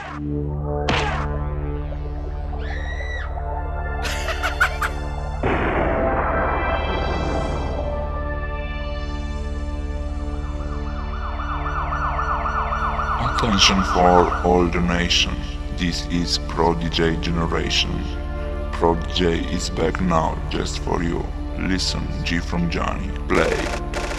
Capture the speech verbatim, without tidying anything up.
Attention for all the nation. This is Prodigy Generation. Prodigy is back now just for you. Listen, G from Johnny. Play.